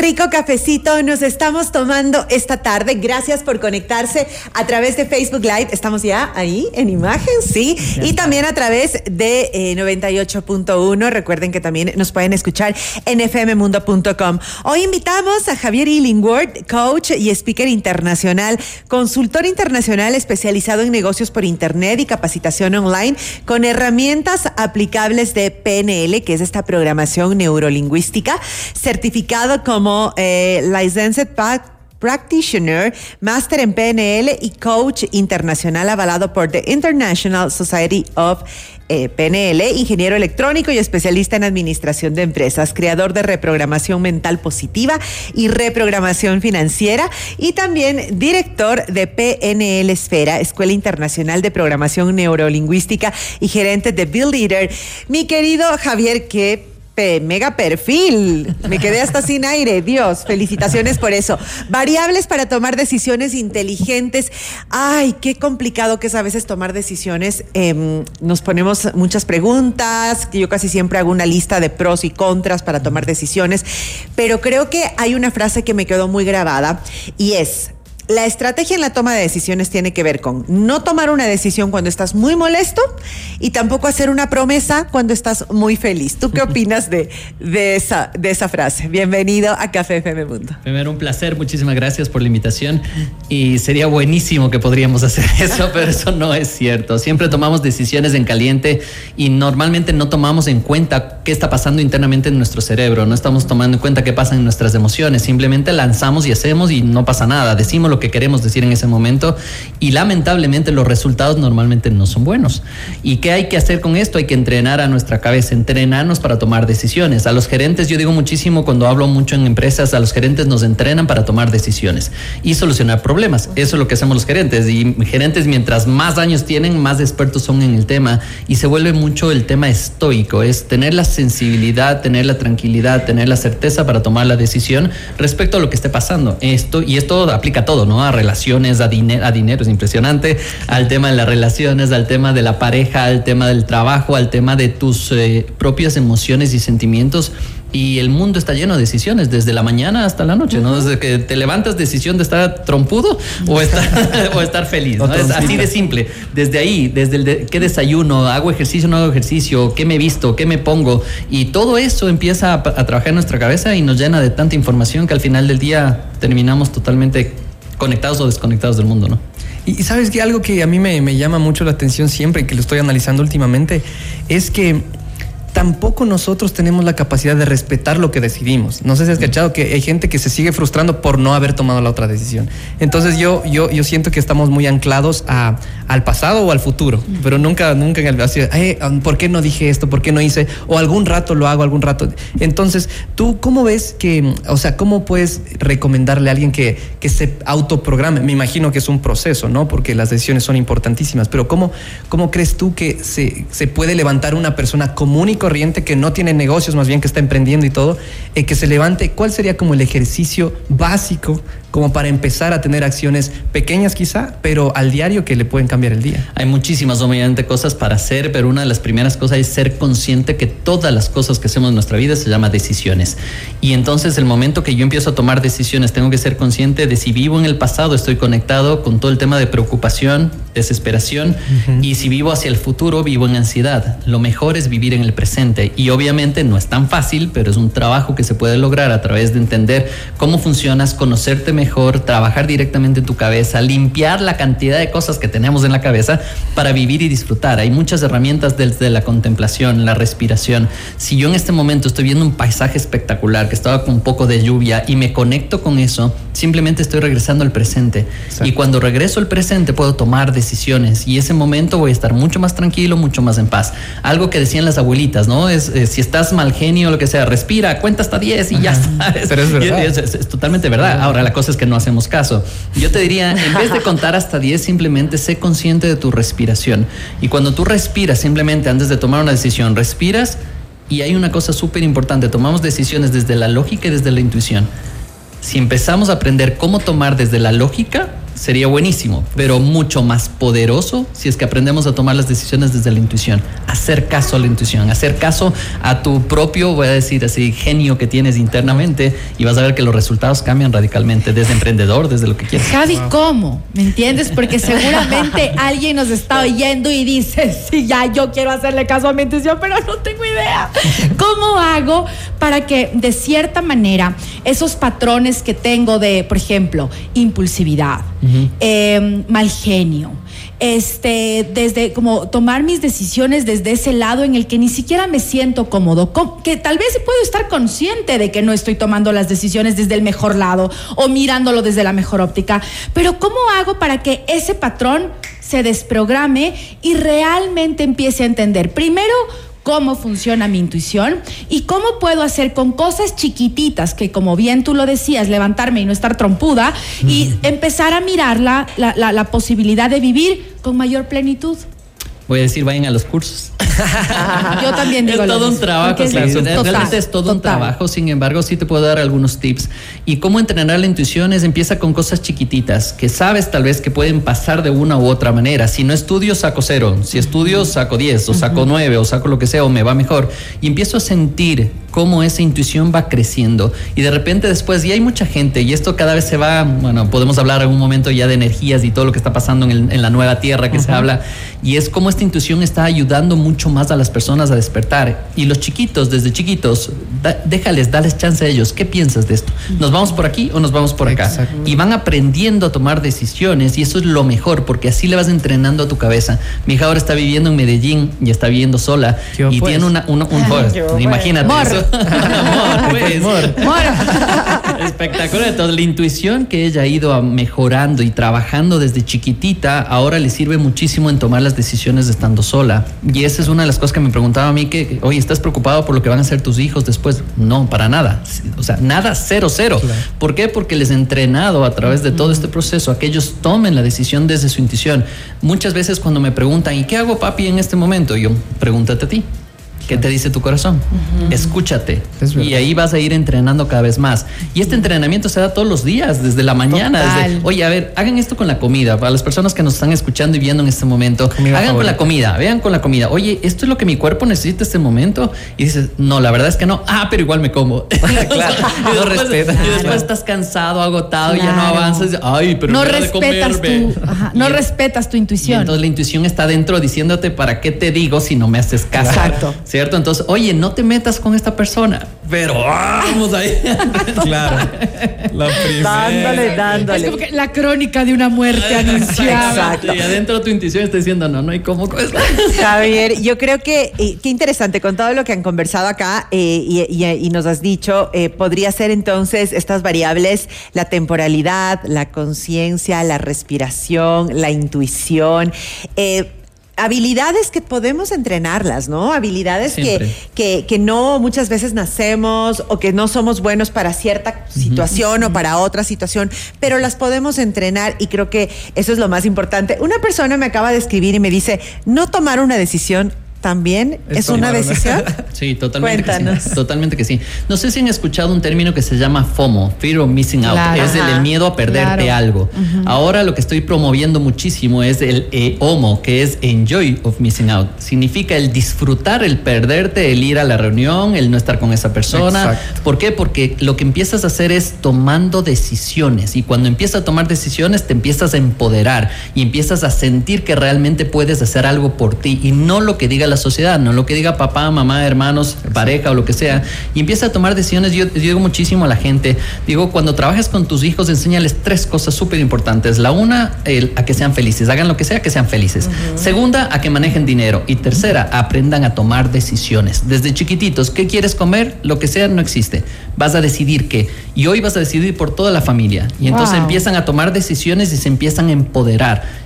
rico cafecito nos estamos tomando esta tarde. Gracias por conectarse a través de Facebook Live. Estamos ya ahí en imagen, sí. Y también a través de 98.1. Recuerden que también nos pueden escuchar en fmmundo.com. Hoy invitamos a Javier Illingworth, coach y speaker internacional, consultor internacional especializado en negocios por internet y capacitación online con herramientas aplicables de PNL, que es esta programación neurolingüística, certificado como Licensed Practitioner, Máster en PNL y Coach Internacional avalado por The International Society of PNL, ingeniero electrónico y especialista en administración de empresas, creador de reprogramación mental positiva y reprogramación financiera, y también director de PNL Esfera, Escuela Internacional de Programación Neurolingüística, y gerente de Build Leader. Mi querido Javier, qué mega perfil. Me quedé hasta sin aire. Dios, felicitaciones por eso. Variables para tomar decisiones inteligentes. Ay, qué complicado que es a veces tomar decisiones. Nos ponemos muchas preguntas. Yo casi siempre hago una lista de pros y contras para tomar decisiones. Pero creo que hay una frase que me quedó muy grabada y es: la estrategia en la toma de decisiones tiene que ver con no tomar una decisión cuando estás muy molesto y tampoco hacer una promesa cuando estás muy feliz. ¿Tú qué opinas de esa frase? Bienvenido a Café FM Mundo. Primero, un placer. Muchísimas gracias por la invitación. Y sería buenísimo que podríamos hacer eso, pero eso no es cierto. Siempre tomamos decisiones en caliente y normalmente no tomamos en cuenta qué está pasando internamente en nuestro cerebro. No estamos tomando en cuenta qué pasa en nuestras emociones. Simplemente lanzamos y hacemos y no pasa nada. Decimos lo que queremos decir en ese momento y lamentablemente los resultados normalmente no son buenos. ¿Y qué hay que hacer con esto? Hay que entrenar a nuestra cabeza, entrenarnos para tomar decisiones. A los gerentes, yo digo muchísimo cuando hablo mucho en empresas, a los gerentes nos entrenan para tomar decisiones y solucionar problemas. Eso es lo que hacemos los gerentes, y gerentes, mientras más años tienen, más expertos son en el tema, y se vuelve mucho el tema estoico, es tener la sensibilidad, tener la tranquilidad, tener la certeza para tomar la decisión respecto a lo que esté pasando. Esto aplica a todo, ¿no? A relaciones, a dinero, es impresionante, al tema de las relaciones, al tema de la pareja, al tema del trabajo, al tema de tus propias emociones y sentimientos. Y el mundo está lleno de decisiones, desde la mañana hasta la noche, ¿no? Desde que te levantas, decisión de estar trompudo o estar feliz, ¿no? Es así de simple. Desde ahí, desde qué desayuno, hago ejercicio, no hago ejercicio, qué me visto, qué me pongo. Y todo eso empieza a trabajar en nuestra cabeza y nos llena de tanta información que al final del día terminamos totalmente conectados o desconectados del mundo, ¿no? Y sabes que algo que a mí me llama mucho la atención siempre y que lo estoy analizando últimamente es que tampoco nosotros tenemos la capacidad de respetar lo que decidimos. No sé si has cachado que hay gente que se sigue frustrando por no haber tomado la otra decisión. Entonces yo siento que estamos muy anclados al pasado o al futuro, pero nunca en el así, ¿por qué no dije esto? ¿Por qué no hice? O algún rato lo hago, algún rato. Entonces, ¿tú cómo ves que, o sea, cómo puedes recomendarle a alguien que se autoprograme? Me imagino que es un proceso, ¿no? Porque las decisiones son importantísimas, pero ¿cómo crees tú que se puede levantar una persona común y corriente que no tiene negocios, más bien que está emprendiendo y todo, que se levante? ¿Cuál sería como el ejercicio básico como para empezar a tener acciones pequeñas quizá, pero al diario, que le pueden cambiar el día? Hay muchísimas, obviamente, cosas para hacer, pero una de las primeras cosas es ser consciente que todas las cosas que hacemos en nuestra vida se llama decisiones. Y entonces el momento que yo empiezo a tomar decisiones, tengo que ser consciente de si vivo en el pasado, estoy conectado con todo el tema de preocupación, desesperación, y si vivo hacia el futuro, vivo en ansiedad. Lo mejor es vivir en el presente, y obviamente no es tan fácil, pero es un trabajo que se puede lograr a través de entender cómo funcionas, conocerte mejor, trabajar directamente en tu cabeza, limpiar la cantidad de cosas que tenemos en la cabeza para vivir y disfrutar. Hay muchas herramientas desde la contemplación, la respiración. Si yo en este momento estoy viendo un paisaje espectacular, que estaba con un poco de lluvia, y me conecto con eso, simplemente estoy regresando al presente. Exacto. Y cuando regreso al presente puedo tomar decisiones, y ese momento voy a estar mucho más tranquilo, mucho más en paz. Algo que decían las abuelitas, ¿no? Si estás mal genio o lo que sea, respira, cuenta hasta 10 y ya sabes. Pero es verdad. Es totalmente verdad. Ahora, la cosa es que no hacemos caso. Yo te diría, en vez de contar hasta 10, simplemente sé consciente de tu respiración. Y cuando tú respiras, simplemente antes de tomar una decisión, respiras. Y hay una cosa súper importante: tomamos decisiones desde la lógica y desde la intuición. Si empezamos a aprender cómo tomar desde la lógica, sería buenísimo, pero mucho más poderoso si es que aprendemos a tomar las decisiones desde la intuición, hacer caso a la intuición, hacer caso a tu propio, voy a decir así, genio que tienes internamente, y vas a ver que los resultados cambian radicalmente, desde emprendedor, desde lo que quieras. Javi, ¿cómo? ¿Me entiendes? Porque seguramente alguien nos está oyendo y dice, sí, ya yo quiero hacerle caso a mi intuición, pero no tengo idea. ¿Cómo hago para que de cierta manera esos patrones que tengo de, por ejemplo, impulsividad, mal genio, desde como tomar mis decisiones desde ese lado en el que ni siquiera me siento cómodo, que tal vez puedo estar consciente de que no estoy tomando las decisiones desde el mejor lado o mirándolo desde la mejor óptica, pero ¿cómo hago para que ese patrón se desprograme y realmente empiece a entender primero cómo funciona mi intuición y cómo puedo hacer con cosas chiquititas, que como bien tú lo decías, levantarme y no estar trompuda, y empezar a mirar la posibilidad de vivir con mayor plenitud? Voy a decir, vayan a los cursos. Yo también digo es todo un trabajo, realmente es todo un trabajo. Sin embargo, sí te puedo dar algunos tips. Y cómo entrenar la intuición empieza con cosas chiquititas que sabes tal vez que pueden pasar de una u otra manera. Si no estudio, saco 0. Si estudio, saco 10 o saco 9 o saco lo que sea o me va mejor. Y empiezo a sentir cómo esa intuición va creciendo. Y de repente después, y hay mucha gente, y esto cada vez se va, bueno, podemos hablar en un momento ya de energías y todo lo que está pasando en la nueva tierra que se habla, y es cómo esta intuición está ayudando mucho más a las personas a despertar. Y los chiquitos, desde chiquitos, dales chance a ellos. ¿Qué piensas de esto? ¿Nos vamos por aquí o nos vamos por acá? Exacto. Y van aprendiendo a tomar decisiones, y eso es lo mejor, porque así le vas entrenando a tu cabeza. Mi hija ahora está viviendo en Medellín y está viviendo sola, y pues tiene imagínate eso. Amor. Espectacular. Entonces, la intuición que ella ha ido mejorando y trabajando desde chiquitita, ahora le sirve muchísimo en tomar las decisiones estando sola. Y esa es una de las cosas que me preguntaba a mí, que, oye, ¿estás preocupado por lo que van a hacer tus hijos después? No, para nada. O sea, nada, 0. Claro. ¿Por qué? Porque les he entrenado a través de todo este proceso a que ellos tomen la decisión desde su intuición. Muchas veces cuando me preguntan, ¿y qué hago, papi, en este momento? Yo, pregúntate a ti. ¿Qué te dice tu corazón? Escúchate. Y ahí vas a ir entrenando cada vez más. Y este entrenamiento se da todos los días, desde la mañana. Desde, oye, a ver, hagan esto con la comida. Para las personas que nos están escuchando y viendo en este momento, hagan con la comida, vean con la comida. Oye, ¿esto es lo que mi cuerpo necesita en este momento? Y dices, no, la verdad es que no. Pero igual me como. Claro. Y después estás cansado, agotado, y ya no avanzas. Ay, pero no respetas no respetas tu intuición. Y entonces la intuición está dentro diciéndote, ¿para qué te digo si no me haces caso? Exacto. ¿Cierto? Entonces, oye, no te metas con esta persona, pero vamos ahí. Claro. La primera. Dándole. Es como que la crónica de una muerte anunciada. Exacto. Y adentro tu intuición está diciendo, no hay cómo. Javier, yo creo que qué interesante con todo lo que han conversado acá y nos has dicho, podría ser entonces estas variables, la temporalidad, la conciencia, la respiración, la intuición, habilidades que podemos entrenarlas, ¿no? Habilidades que no muchas veces nacemos o que no somos buenos para cierta situación o para otra situación, pero las podemos entrenar, y creo que eso es lo más importante. Una persona me acaba de escribir y me dice, no tomar una decisión también es una decisión. Sí, totalmente. Cuéntanos. Que sí. Totalmente que sí. No sé si han escuchado un término que se llama FOMO, Fear of Missing Out. Claro. Es el miedo a perderte algo. Ahora lo que estoy promoviendo muchísimo es el OMO, que es Enjoy of Missing Out. Significa el disfrutar, el perderte, el ir a la reunión, el no estar con esa persona. Exacto. ¿Por qué? Porque lo que empiezas a hacer es tomando decisiones, y cuando empiezas a tomar decisiones te empiezas a empoderar y empiezas a sentir que realmente puedes hacer algo por ti, y no lo que diga la sociedad, no lo que diga papá, mamá, hermanos, pareja o lo que sea, y empieza a tomar decisiones. Yo digo muchísimo a la gente, digo, cuando trabajes con tus hijos, enséñales 3 cosas súper importantes. La una, a que sean felices, hagan lo que sea, que sean felices. Segunda, a que manejen dinero. Y tercera, aprendan a tomar decisiones. Desde chiquititos, ¿qué quieres comer? Lo que sea no existe. Vas a decidir qué. Y hoy vas a decidir por toda la familia. Y entonces empiezan a tomar decisiones y se empiezan a empoderar.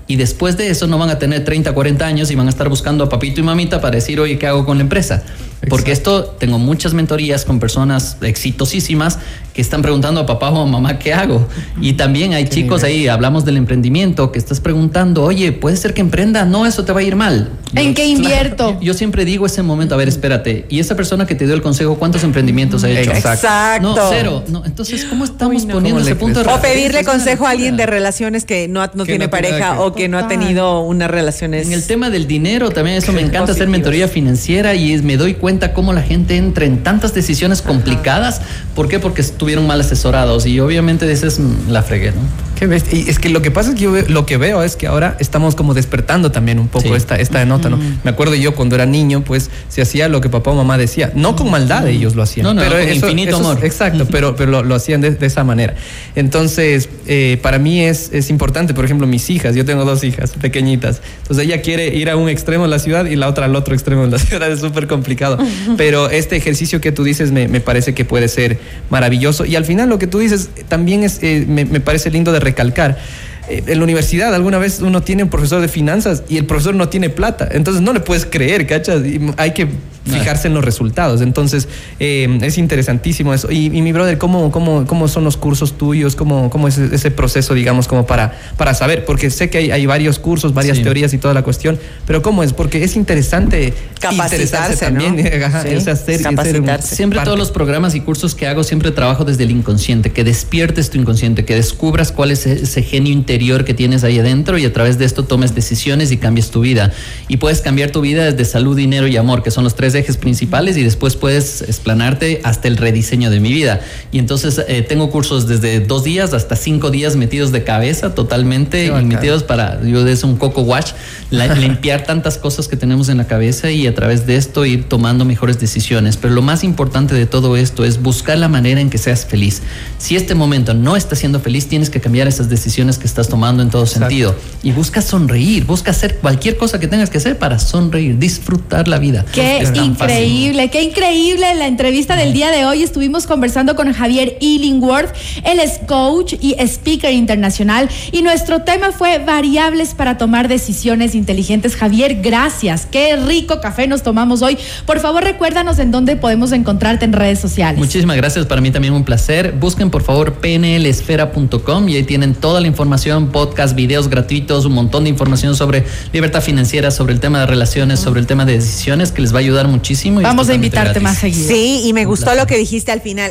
y después de eso no van a tener 30, 40 años y van a estar buscando a papito y mamita para decir, oye, ¿qué hago con la empresa? Porque tengo muchas mentorías con personas exitosísimas que están preguntando a papá o a mamá, ¿qué hago? Y también hay chicos ahí, hablamos del emprendimiento, que estás preguntando, oye, ¿puede ser que emprenda? No, eso te va a ir mal. ¿En qué invierto? Claro, yo siempre digo ese momento, a ver, espérate, y esa persona que te dio el consejo, ¿cuántos emprendimientos ha hecho? Exacto. No, cero. No, entonces, ¿cómo estamos poniendo ese punto de O referencia? pedirle consejo a alguien de relaciones que no tiene pareja o que no ha tenido unas relaciones. En el tema del dinero también, eso me encanta hacer mentoría financiera y me doy cuenta cómo la gente entra en tantas decisiones complicadas. ¿Por qué? Porque estuvieron mal asesorados y obviamente dices, la fregué, ¿no? Qué bestia. Y es que lo que pasa es que lo que veo es que ahora estamos como despertando también un poco esta nota, ¿no? Me acuerdo yo cuando era niño, pues se hacía lo que papá o mamá decía. No con maldad ellos lo hacían. No, pero con infinito amor. Exacto, pero lo hacían de esa manera. Entonces, para mí es importante, por ejemplo, mis hijas, yo tengo 2 hijas pequeñitas. Entonces ella quiere ir a un extremo de la ciudad y la otra al otro extremo de la ciudad. Es súper complicado. Pero este ejercicio que tú dices me parece que puede ser maravilloso. Y al final lo que tú dices también me parece lindo de recalcar. En la universidad alguna vez uno tiene un profesor de finanzas y el profesor no tiene plata, entonces no le puedes creer, ¿cachas? Y hay que fijarse en los resultados. Entonces es interesantísimo eso. Y mi brother, ¿cómo son los cursos tuyos? ¿Cómo es ese proceso, digamos, como para saber? Porque sé que hay varios cursos, varias teorías y toda la cuestión, pero ¿cómo es? Porque es interesante capacitarse también, ¿no? Ajá, Sí, o sea, capacitarse. Siempre parte. todos los programas y cursos que hago, siempre trabajo desde el inconsciente, que despiertes tu inconsciente, que descubras cuál es ese genio interior que tienes ahí adentro y a través de esto tomes decisiones y cambies tu vida. Y puedes cambiar tu vida desde salud, dinero y amor, que son los 3 ejes principales, y después puedes explanarte hasta el rediseño de mi vida. Y entonces tengo cursos desde 2 días hasta 5 días metidos de cabeza, totalmente metidos para, yo es un coco wash, limpiar tantas cosas que tenemos en la cabeza y a través de esto ir tomando mejores decisiones. Pero lo más importante de todo esto es buscar la manera en que seas feliz. Si este momento no estás siendo feliz, tienes que cambiar esas decisiones que estás tomando en todo sentido. Y busca sonreír, busca hacer cualquier cosa que tengas que hacer para sonreír, disfrutar la vida. Qué increíble, qué increíble la entrevista del día de hoy. Estuvimos conversando con Javier Illingworth. Él es coach y speaker internacional y nuestro tema fue variables para tomar decisiones inteligentes. Javier, gracias. Qué rico café nos tomamos hoy. Por favor, recuérdanos en dónde podemos encontrarte en redes sociales. Muchísimas gracias, para mí también un placer. Busquen por favor pnlesfera.com y ahí tienen toda la información, podcast, videos gratuitos, un montón de información sobre libertad financiera, sobre el tema de relaciones, sobre el tema de decisiones, que les va a ayudar muchísimo. Vamos a invitarte más seguido. Sí, y me gustó lo que dijiste al final.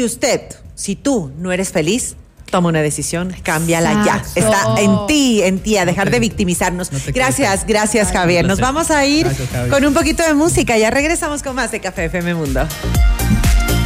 Si tú no eres feliz, toma una decisión, cámbiala ya. Está en ti, a dejar de victimizarnos. Gracias, Javier. Nos vamos a ir con un poquito de música. Ya regresamos con más de Café FM Mundo.